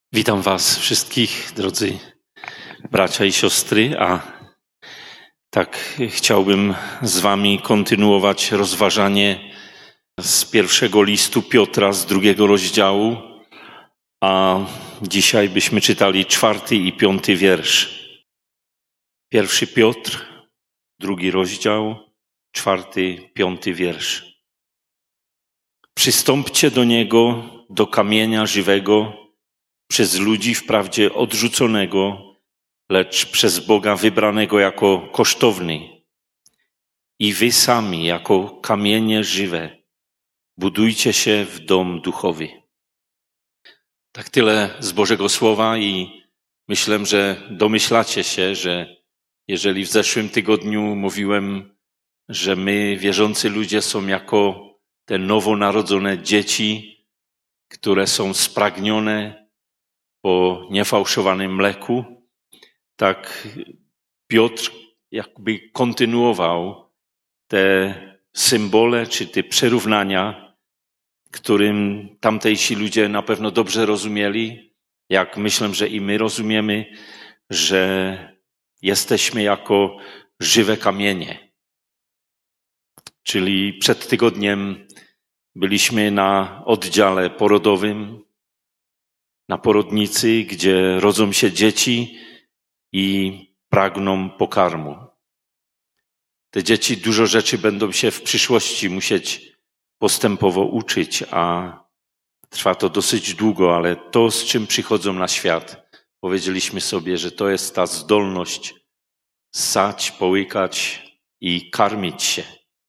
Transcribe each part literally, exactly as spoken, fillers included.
Witam Was wszystkich, drodzy bracia i siostry, a tak chciałbym z Wami kontynuować rozważanie z pierwszego listu Piotra, z drugiego rozdziału, a dzisiaj byśmy czytali czwarty i piąty wiersz. Pierwszy Piotr, drugi rozdział, czwarty, piąty wiersz. Przystąpcie do Niego, do kamienia żywego, przez ludzi wprawdzie odrzuconego, lecz przez Boga wybranego jako kosztowny. I wy sami jako kamienie żywe budujcie się w dom duchowy. Tak tyle z Bożego Słowa i myślę, że domyślacie się, że jeżeli w zeszłym tygodniu mówiłem, że my, wierzący ludzie, są jako te nowonarodzone dzieci, które są spragnione po niefałszowanym mleku, tak Piotr jakby kontynuował te symbole czy te przerównania, którym tamtejsi ludzie na pewno dobrze rozumieli, jak myślę, że i my rozumiemy, że jesteśmy jako żywe kamienie. Czyli przed tygodniem byliśmy na oddziale porodowym, na porodnicy, gdzie rodzą się dzieci i pragną pokarmu. Te dzieci dużo rzeczy będą się w przyszłości musieć postępowo uczyć, a trwa to dosyć długo, ale to, z czym przychodzą na świat, powiedzieliśmy sobie, że to jest ta zdolność ssać, połykać i karmić się.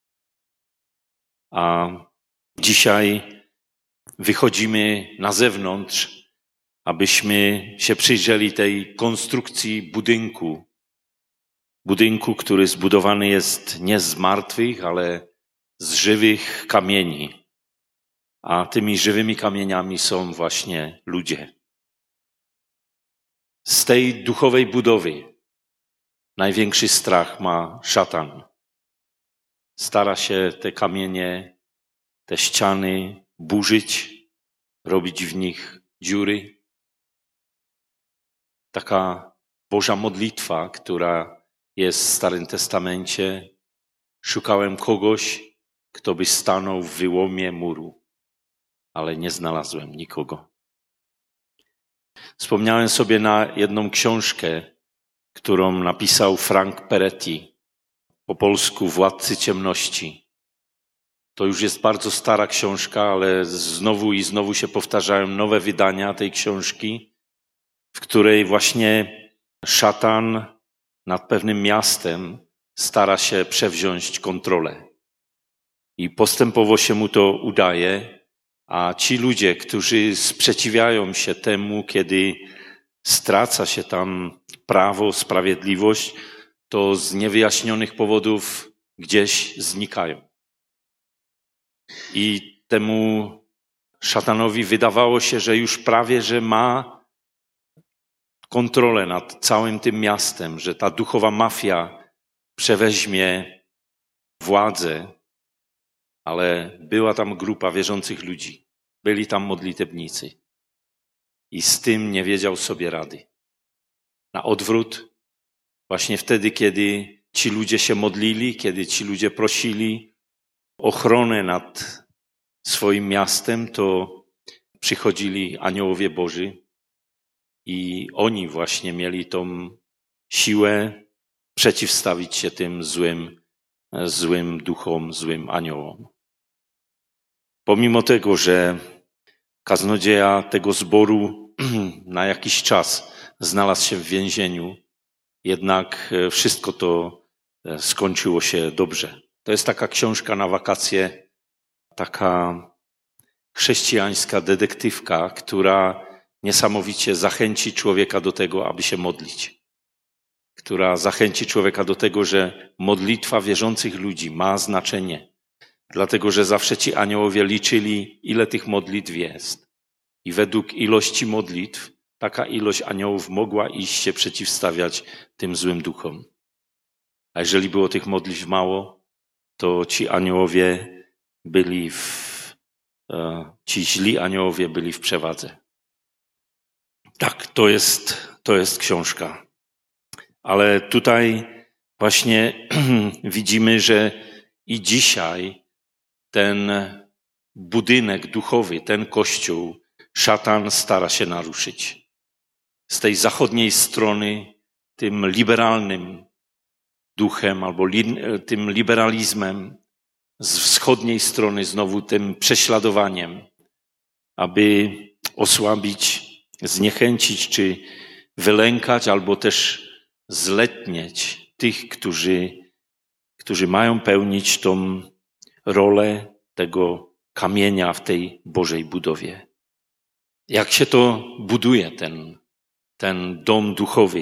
A dzisiaj wychodzimy na zewnątrz, abyśmy się przyjrzeli tej konstrukcji budynku. Budynku, który zbudowany jest nie z martwych, ale z żywych kamieni. A tymi żywymi kamieniami są właśnie ludzie. Z tej duchowej budowy największy strach ma szatan. Stara się te kamienie, te ściany burzyć, robić w nich dziury. Taka Boża modlitwa, która jest w Starym Testamencie. Szukałem kogoś, kto by stanął w wyłomie muru, ale nie znalazłem nikogo. Wspomniałem sobie na jedną książkę, którą napisał Frank Peretti, po polsku Władcy Ciemności. To już jest bardzo stara książka, ale znowu i znowu się powtarzają nowe wydania tej książki, w której właśnie szatan nad pewnym miastem stara się przewziąć kontrolę. I postępowo się mu to udaje, a ci ludzie, którzy sprzeciwiają się temu, kiedy straca się tam prawo, sprawiedliwość, to z niewyjaśnionych powodów gdzieś znikają. I temu szatanowi wydawało się, że już prawie, że ma kontrolę nad całym tym miastem, że ta duchowa mafia przeweźmie władzę, ale była tam grupa wierzących ludzi, byli tam modlitewnicy i z tym nie wiedział sobie rady. Na odwrót, właśnie wtedy, kiedy ci ludzie się modlili, kiedy ci ludzie prosili ochronę nad swoim miastem, to przychodzili aniołowie Boży i oni właśnie mieli tą siłę przeciwstawić się tym złym, złym duchom, złym aniołom. Pomimo tego, że kaznodzieja tego zboru na jakiś czas znalazł się w więzieniu, jednak wszystko to skończyło się dobrze. To jest taka książka na wakacje, taka chrześcijańska detektywka, która niesamowicie zachęci człowieka do tego, aby się modlić. Która zachęci człowieka do tego, że modlitwa wierzących ludzi ma znaczenie. Dlatego, że zawsze ci aniołowie liczyli, ile tych modlitw jest. I według ilości modlitw taka ilość aniołów mogła iść się przeciwstawiać tym złym duchom. A jeżeli było tych modlitw mało, to ci aniołowie byli w, ci źli aniołowie byli w przewadze. Tak, to jest, to jest książka. Ale tutaj właśnie widzimy, że i dzisiaj ten budynek duchowy, ten kościół, szatan stara się naruszyć. Z tej zachodniej strony tym liberalnym duchem albo li, tym liberalizmem, z wschodniej strony znowu tym prześladowaniem, aby osłabić, zniechęcić czy wylękać albo też zletnieć tych, którzy, którzy mają pełnić tą rolę tego kamienia w tej Bożej budowie. Jak się to buduje, ten, ten dom duchowy?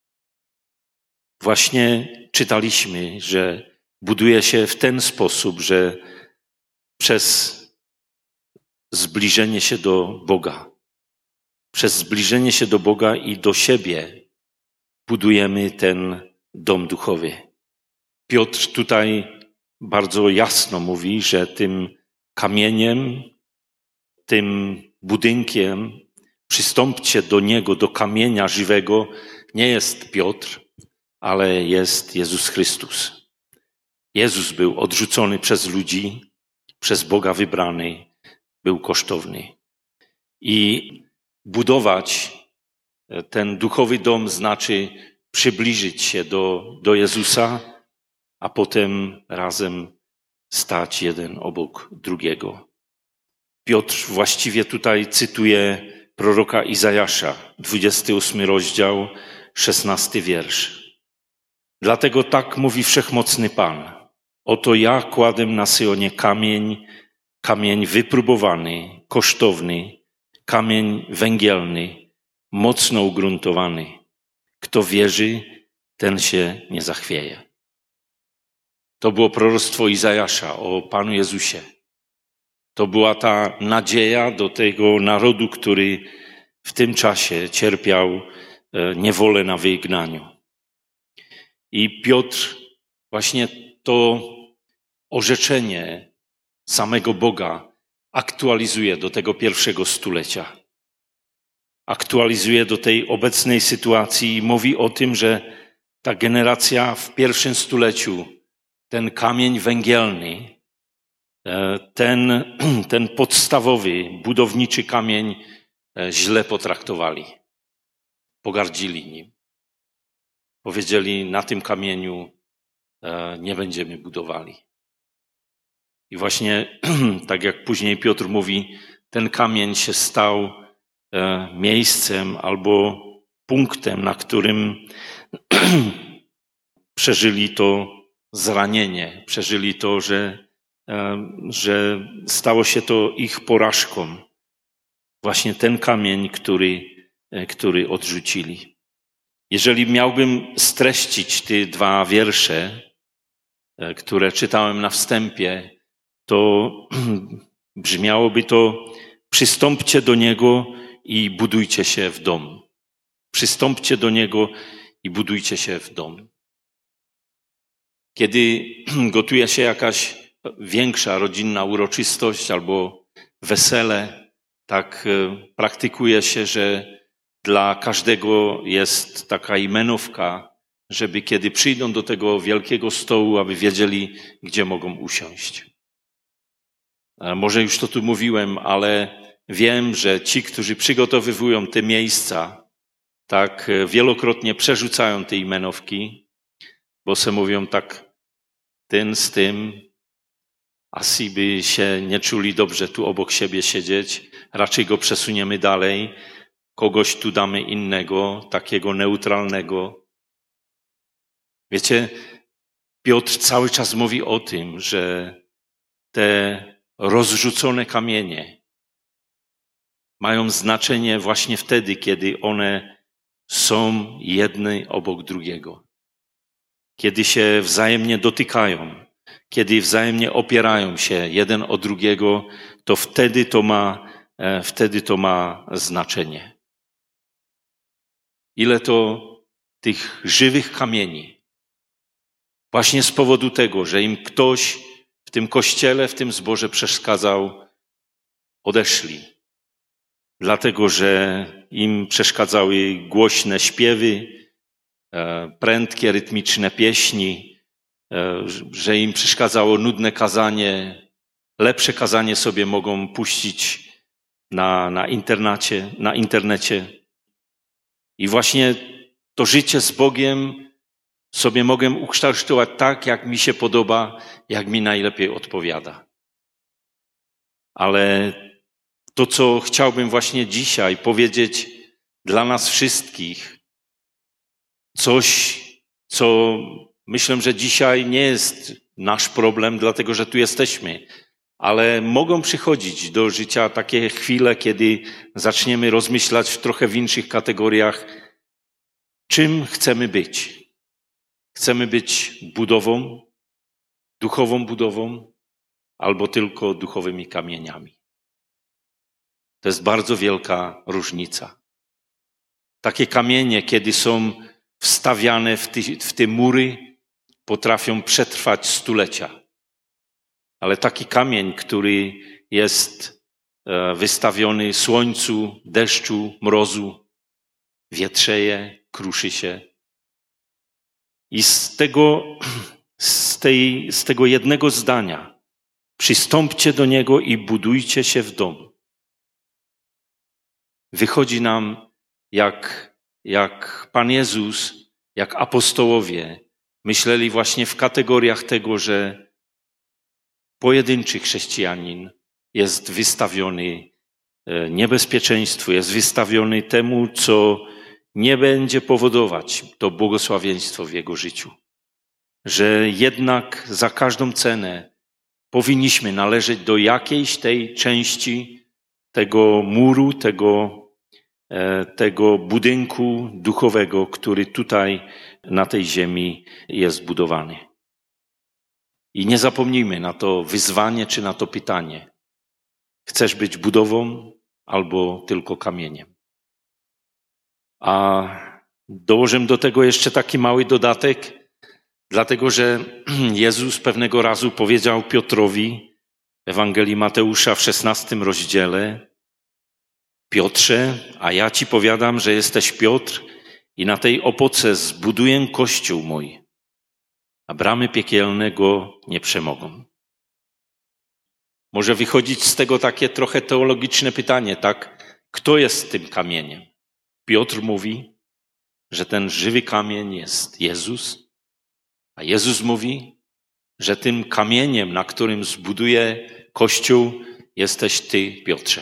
Właśnie czytaliśmy, że buduje się w ten sposób, że przez zbliżenie się do Boga, przez zbliżenie się do Boga i do siebie budujemy ten dom duchowy. Piotr tutaj bardzo jasno mówi, że tym kamieniem, tym budynkiem, przystąpcie do niego, do kamienia żywego, nie jest Piotr, ale jest Jezus Chrystus. Jezus był odrzucony przez ludzi, przez Boga wybrany, był kosztowny. I budować ten duchowy dom znaczy przybliżyć się do, do Jezusa, a potem razem stać jeden obok drugiego. Piotr właściwie tutaj cytuje proroka Izajasza, dwudziesty ósmy rozdział, szesnasty wiersz. Dlatego tak mówi Wszechmocny Pan. Oto ja kładę na Syonie kamień, kamień wypróbowany, kosztowny, kamień węgielny, mocno ugruntowany. Kto wierzy, ten się nie zachwieje. To było proroctwo Izajasza o Panu Jezusie. To była ta nadzieja do tego narodu, który w tym czasie cierpiał niewolę na wygnaniu. I Piotr właśnie to orzeczenie samego Boga aktualizuje do tego pierwszego stulecia. Aktualizuje do tej obecnej sytuacji i mówi o tym, że ta generacja w pierwszym stuleciu, ten kamień węgielny, ten, ten podstawowy, budowniczy kamień źle potraktowali. Pogardzili nim. Powiedzieli, na tym kamieniu nie będziemy budowali. I właśnie tak jak później Piotr mówi, ten kamień się stał miejscem albo punktem, na którym przeżyli to zranienie, przeżyli to, że, że stało się to ich porażką. Właśnie ten kamień, który, który odrzucili. Jeżeli miałbym streścić te dwa wiersze, które czytałem na wstępie, to brzmiałoby to: przystąpcie do Niego i budujcie się w dom. Przystąpcie do Niego i budujcie się w dom. Kiedy gotuje się jakaś większa rodzinna uroczystość albo wesele, tak praktykuje się, że dla każdego jest taka imenówka, żeby kiedy przyjdą do tego wielkiego stołu, aby wiedzieli, gdzie mogą usiąść. Może już to tu mówiłem, ale wiem, że ci, którzy przygotowywują te miejsca, tak wielokrotnie przerzucają te imenówki, bo se mówią tak, ten z tym, a si by się nie czuli dobrze tu obok siebie siedzieć, raczej go przesuniemy dalej, kogoś tu damy innego, takiego neutralnego. Wiecie, Piotr cały czas mówi o tym, że te rozrzucone kamienie mają znaczenie właśnie wtedy, kiedy one są jedne obok drugiego. Kiedy się wzajemnie dotykają, kiedy wzajemnie opierają się jeden o drugiego, to wtedy to ma, wtedy to ma znaczenie. Ile to tych żywych kamieni. Właśnie z powodu tego, że im ktoś w tym kościele, w tym zborze przeszkadzał, odeszli. Dlatego, że im przeszkadzały głośne śpiewy, prędkie, rytmiczne pieśni, że im przeszkadzało nudne kazanie. Lepsze kazanie sobie mogą puścić na, na, internacie, na internecie. I właśnie to życie z Bogiem sobie mogę ukształtować tak, jak mi się podoba, jak mi najlepiej odpowiada. Ale to, co chciałbym właśnie dzisiaj powiedzieć dla nas wszystkich, coś, co myślę, że dzisiaj nie jest nasz problem, dlatego że tu jesteśmy, ale mogą przychodzić do życia takie chwile, kiedy zaczniemy rozmyślać w trochę większych kategoriach, czym chcemy być. Chcemy być budową, duchową budową, albo tylko duchowymi kamieniami. To jest bardzo wielka różnica. Takie kamienie, kiedy są wstawiane w, ty, w te mury, potrafią przetrwać stulecia. Ale taki kamień, który jest wystawiony słońcu, deszczu, mrozu, wietrzeje, kruszy się. I z tego, z tej, z tego jednego zdania przystąpcie do niego i budujcie się w dom. Wychodzi nam, jak, jak Pan Jezus, jak apostołowie myśleli właśnie w kategoriach tego, że pojedynczy chrześcijanin jest wystawiony niebezpieczeństwu, jest wystawiony temu, co nie będzie powodować to błogosławieństwo w jego życiu. Że jednak za każdą cenę powinniśmy należeć do jakiejś tej części tego muru, tego, tego budynku duchowego, który tutaj na tej ziemi jest budowany. I nie zapomnijmy na to wyzwanie czy na to pytanie. Chcesz być budową albo tylko kamieniem? A dołożę do tego jeszcze taki mały dodatek, dlatego że Jezus pewnego razu powiedział Piotrowi w Ewangelii Mateusza w szesnastym rozdziale: Piotrze, a ja ci powiadam, że jesteś Piotr i na tej opoce zbuduję kościół mój, a bramy piekielne go nie przemogą. Może wychodzić z tego takie trochę teologiczne pytanie, tak? Kto jest tym kamieniem? Piotr mówi, że ten żywy kamień jest Jezus, a Jezus mówi, że tym kamieniem, na którym zbuduje Kościół, jesteś ty, Piotrze.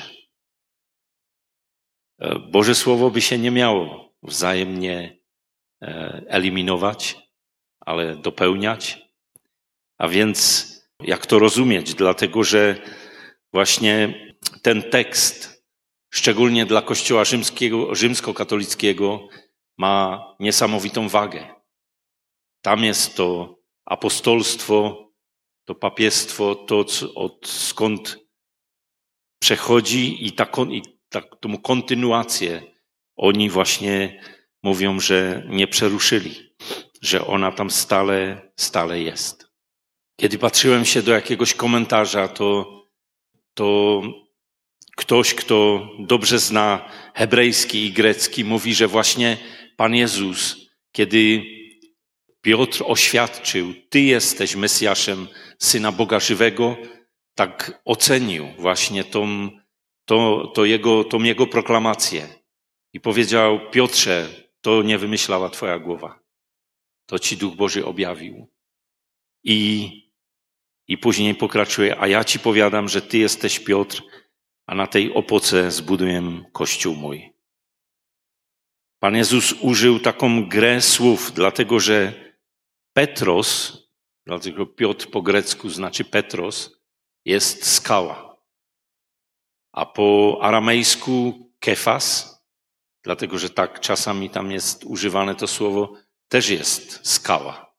Boże Słowo by się nie miało wzajemnie eliminować, ale dopełniać. A więc jak to rozumieć? Dlatego, że właśnie ten tekst, szczególnie dla Kościoła rzymskiego, rzymskokatolickiego, ma niesamowitą wagę. Tam jest to apostolstwo, to papiestwo, to od skąd przechodzi i, ta, i ta, tą kontynuację oni właśnie mówią, że nie przeruszyli, że ona tam stale, stale jest. Kiedy patrzyłem się do jakiegoś komentarza, to, to ktoś, kto dobrze zna hebrajski i grecki, mówi, że właśnie Pan Jezus, kiedy Piotr oświadczył, ty jesteś Mesjaszem, Syna Boga żywego, tak ocenił właśnie tą, to, to jego, tą jego proklamację. I powiedział: Piotrze, to nie wymyślała twoja głowa. To ci Duch Boży objawił. I, i później pokraczuje: a ja ci powiadam, że ty jesteś Piotr, a na tej opoce zbuduję Kościół mój. Pan Jezus użył taką grę słów, dlatego że Petros, dlatego Piotr po grecku znaczy Petros, jest skała. A po aramejsku Kefas, dlatego że tak czasami tam jest używane to słowo, też jest skała.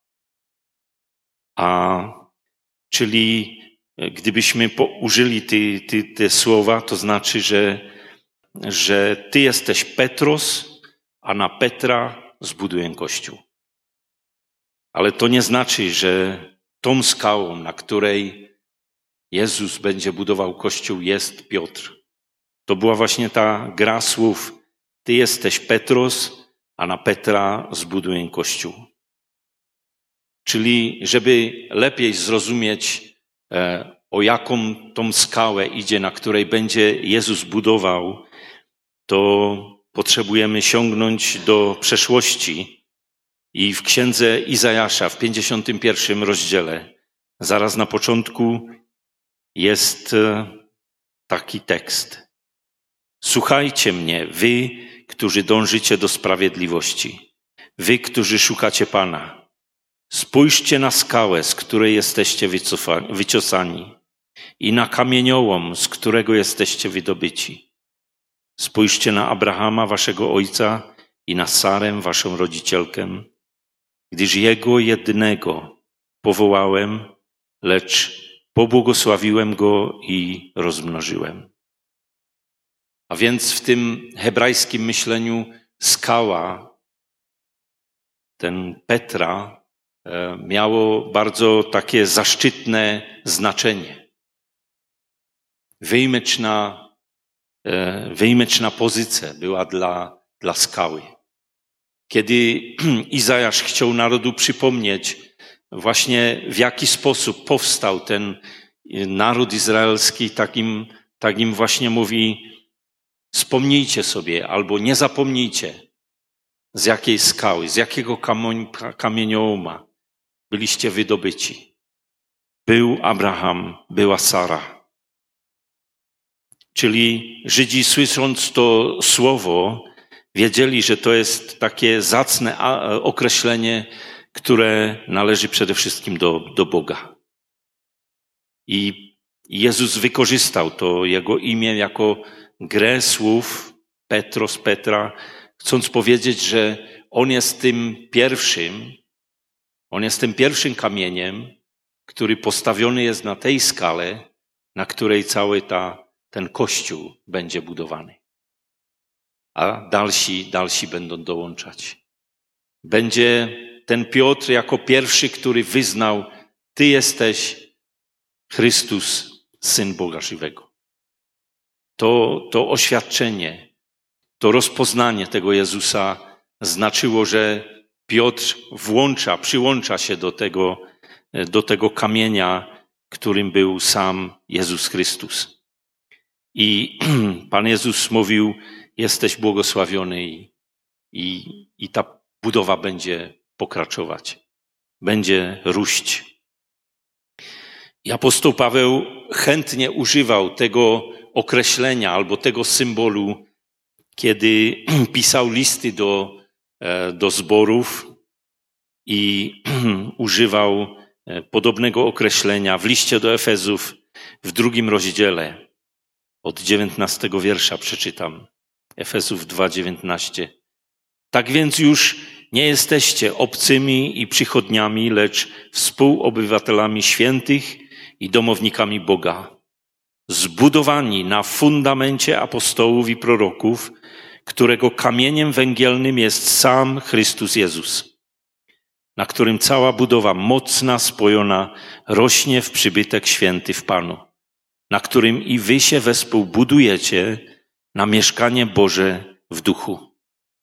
A czyli gdybyśmy użyli te, te, te słowa, to znaczy, że, że ty jesteś Petros, a na Petra zbuduję Kościół. Ale to nie znaczy, że tą skałą, na której Jezus będzie budował Kościół, jest Piotr. To była właśnie ta gra słów, ty jesteś Petros, a na Petra zbuduję Kościół. Czyli żeby lepiej zrozumieć, o jaką tą skałę idzie, na której będzie Jezus budował, to potrzebujemy sięgnąć do przeszłości. I w księdze Izajasza w pięćdziesiątym pierwszym rozdziale, zaraz na początku, jest taki tekst. Słuchajcie mnie, wy, którzy dążycie do sprawiedliwości, wy, którzy szukacie Pana. Spójrzcie na skałę, z której jesteście wyciosani, i na kamieniołom, z którego jesteście wydobyci. Spójrzcie na Abrahama, waszego ojca, i na Sarę, waszą rodzicielkę, gdyż jego jednego powołałem, lecz pobłogosławiłem go i rozmnożyłem. A więc w tym hebrajskim myśleniu skała, ten Petra, miało bardzo takie zaszczytne znaczenie. Wyjmyczna, wyjmyczna pozycja była dla, dla skały. Kiedy Izajasz chciał narodu przypomnieć właśnie w jaki sposób powstał ten naród izraelski, takim, takim właśnie mówi: wspomnijcie sobie albo nie zapomnijcie, z jakiej skały, z jakiego kamieniołoma byliście wydobyci. Był Abraham, była Sara. Czyli Żydzi, słysząc to słowo, wiedzieli, że to jest takie zacne określenie, które należy przede wszystkim do, do Boga. I Jezus wykorzystał to jego imię jako grę słów Petros, Petra, chcąc powiedzieć, że on jest tym pierwszym, on jest tym pierwszym kamieniem, który postawiony jest na tej skale, na której cały ta, ten Kościół będzie budowany. A dalsi, dalsi będą dołączać. Będzie ten Piotr jako pierwszy, który wyznał: ty jesteś Chrystus, Syn Boga żywego. To, to oświadczenie, to rozpoznanie tego Jezusa znaczyło, że Piotr włącza, przyłącza się do tego, do tego kamienia, którym był sam Jezus Chrystus. I Pan Jezus mówił: jesteś błogosławiony i, i, i ta budowa będzie pokraczować, będzie róść. I apostoł Paweł chętnie używał tego określenia albo tego symbolu, kiedy pisał listy do, do zborów i używał podobnego określenia w liście do Efezów w drugim rozdziale. Od dziewiętnastego wiersza przeczytam. Efezów dwa, dziewiętnaście. Tak więc już nie jesteście obcymi i przychodniami, lecz współobywatelami świętych i domownikami Boga, zbudowani na fundamencie apostołów i proroków, którego kamieniem węgielnym jest sam Chrystus Jezus, na którym cała budowa mocna, spojona rośnie w przybytek święty w Panu, na którym i wy się wespół budujecie na mieszkanie Boże w duchu.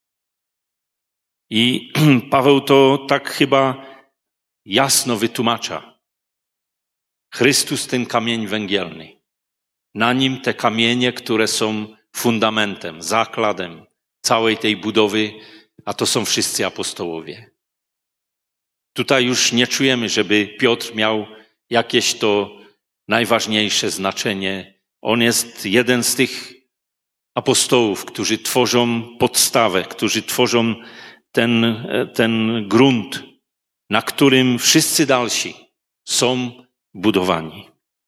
I Paweł to tak chyba jasno wytłumacza. Chrystus ten kamień węgielny. Na nim te kamienie, które są fundamentem, zakładem całej tej budowy, a to są wszyscy apostołowie. Tutaj już nie czujemy, żeby Piotr miał jakieś to najważniejsze znaczenie. On jest jeden z tych apostołów, którzy tworzą podstawę, którzy tworzą ten, ten grunt, na którym wszyscy dalsi są budowani.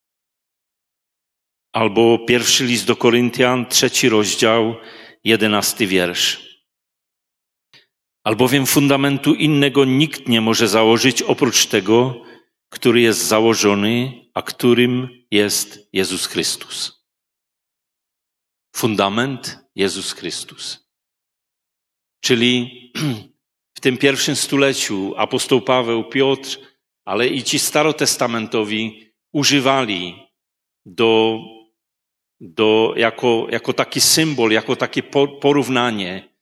Albo pierwszy list do Koryntian, trzeci rozdział, jedenasty wiersz. Albowiem fundamentu innego nikt nie może założyć oprócz tego, który jest założony, a którym jest Jezus Chrystus. Fundament Jezus Chrystus. Czyli w tym pierwszym stuleciu apostoł Paweł, Piotr, ale i ci starotestamentowi używali do, do, jako, jako taki symbol, jako takie porównanie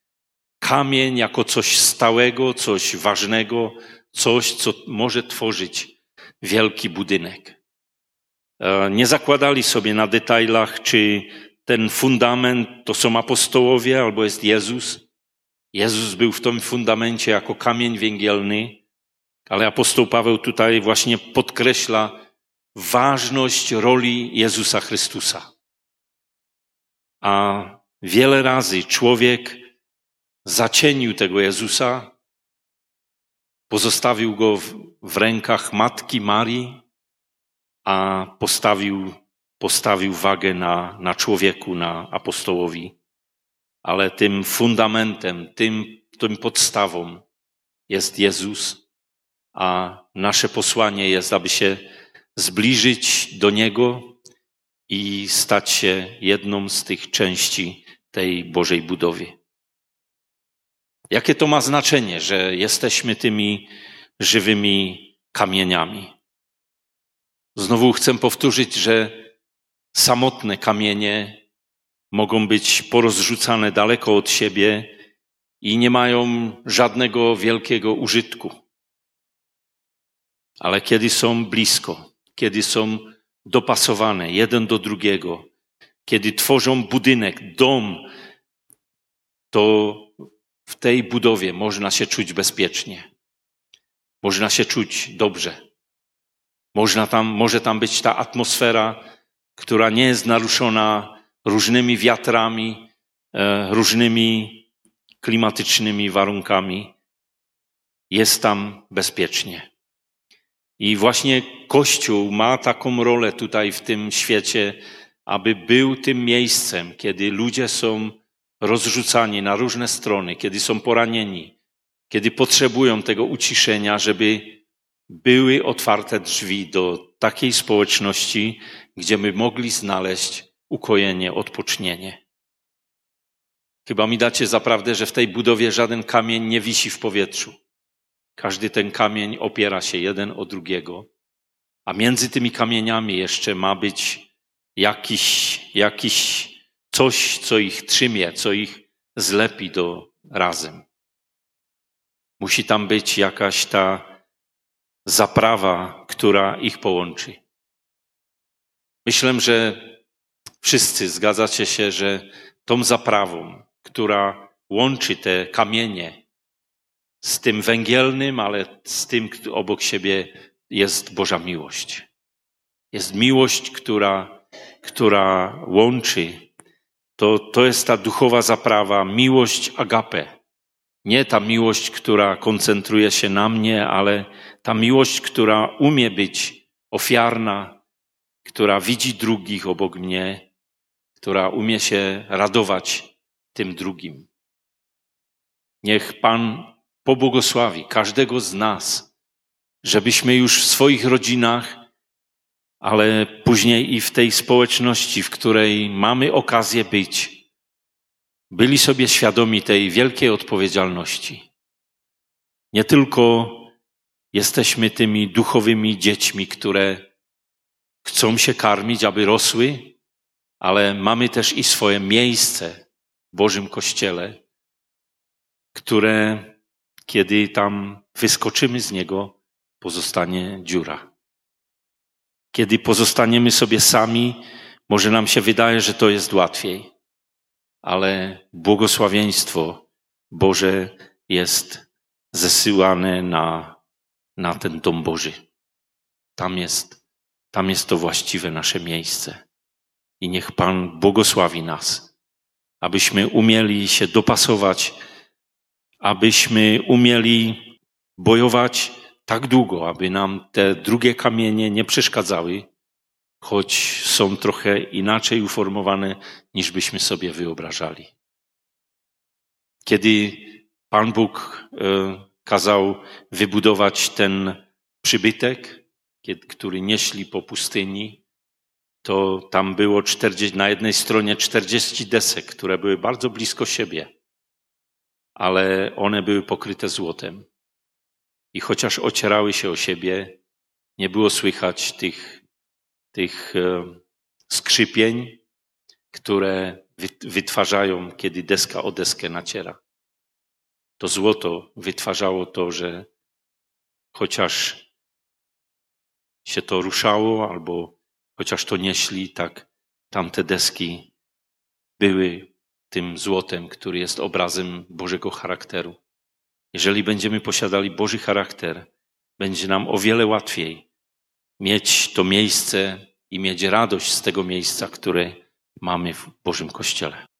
kamień jako coś stałego, coś ważnego, coś, co może tworzyć wielki budynek. Nie zakładali sobie na detalach, czy ten fundament to są apostołowie albo jest Jezus. Jezus był w tym fundamencie jako kamień węgielny, ale apostoł Paweł tutaj właśnie podkreśla ważność roli Jezusa Chrystusa. A wiele razy człowiek zacienił tego Jezusa, pozostawił go w, w rękach Matki Marii, a postawił, postawił wagę na, na człowieku, na apostołowi. Ale tym fundamentem, tym, tym podstawą jest Jezus, a nasze posłanie jest, aby się zbliżyć do Niego i stać się jedną z tych części tej Bożej budowy. Jakie to ma znaczenie, że jesteśmy tymi żywymi kamieniami? Znowu chcę powtórzyć, że samotne kamienie mogą być porozrzucane daleko od siebie i nie mają żadnego wielkiego użytku. Ale kiedy są blisko, kiedy są dopasowane jeden do drugiego, kiedy tworzą budynek, dom, to w tej budowie można się czuć bezpiecznie. Można się czuć dobrze. Można tam, może tam być ta atmosfera, która nie jest naruszona różnymi wiatrami, e, różnymi klimatycznymi warunkami. Jest tam bezpiecznie. I właśnie Kościół ma taką rolę tutaj w tym świecie, aby był tym miejscem, kiedy ludzie są rozrzucani na różne strony, kiedy są poranieni, kiedy potrzebują tego uciszenia, żeby były otwarte drzwi do takiej społeczności, gdzie my mogli znaleźć ukojenie, odpocznienie. Chyba mi dacie zaprawdę, że w tej budowie żaden kamień nie wisi w powietrzu. Każdy ten kamień opiera się jeden o drugiego, a między tymi kamieniami jeszcze ma być jakiś, jakiś coś, co ich trzymie, co ich zlepi do razem. Musi tam być jakaś ta zaprawa, która ich połączy. Myślę, że wszyscy zgadzacie się, że tą zaprawą, która łączy te kamienie z tym węgielnym, ale z tym obok siebie jest Boża miłość. Jest miłość, która, która łączy. To, to jest ta duchowa zaprawa, miłość agape. Nie ta miłość, która koncentruje się na mnie, ale ta miłość, która umie być ofiarna, która widzi drugich obok mnie, która umie się radować tym drugim. Niech Pan pobłogosławi każdego z nas, żebyśmy już w swoich rodzinach, ale później i w tej społeczności, w której mamy okazję być, byli sobie świadomi tej wielkiej odpowiedzialności. Nie tylko jesteśmy tymi duchowymi dziećmi, które chcą się karmić, aby rosły, ale mamy też i swoje miejsce w Bożym Kościele, które, kiedy tam wyskoczymy z niego, pozostanie dziura. Kiedy pozostaniemy sobie sami, może nam się wydaje, że to jest łatwiej, ale błogosławieństwo Boże jest zesyłane na, na ten dom Boży. Tam jest, tam jest to właściwe nasze miejsce. I niech Pan błogosławi nas, abyśmy umieli się dopasować, abyśmy umieli bojować tak długo, aby nam te drugie kamienie nie przeszkadzały, choć są trochę inaczej uformowane, niż byśmy sobie wyobrażali. Kiedy Pan Bóg kazał wybudować ten przybytek, który nieśli po pustyni, to tam było czterdzieści, na jednej stronie czterdzieści desek, które były bardzo blisko siebie, ale one były pokryte złotem. I chociaż ocierały się o siebie, nie było słychać tych, tych skrzypień, które wytwarzają, kiedy deska o deskę naciera. to złoto wytwarzało to, że chociaż się to ruszało albo chociaż to nieśli, tak tamte deski były tym złotem, który jest obrazem Bożego charakteru. Jeżeli będziemy posiadali Boży charakter, będzie nam o wiele łatwiej mieć to miejsce i mieć radość z tego miejsca, które mamy w Bożym Kościele.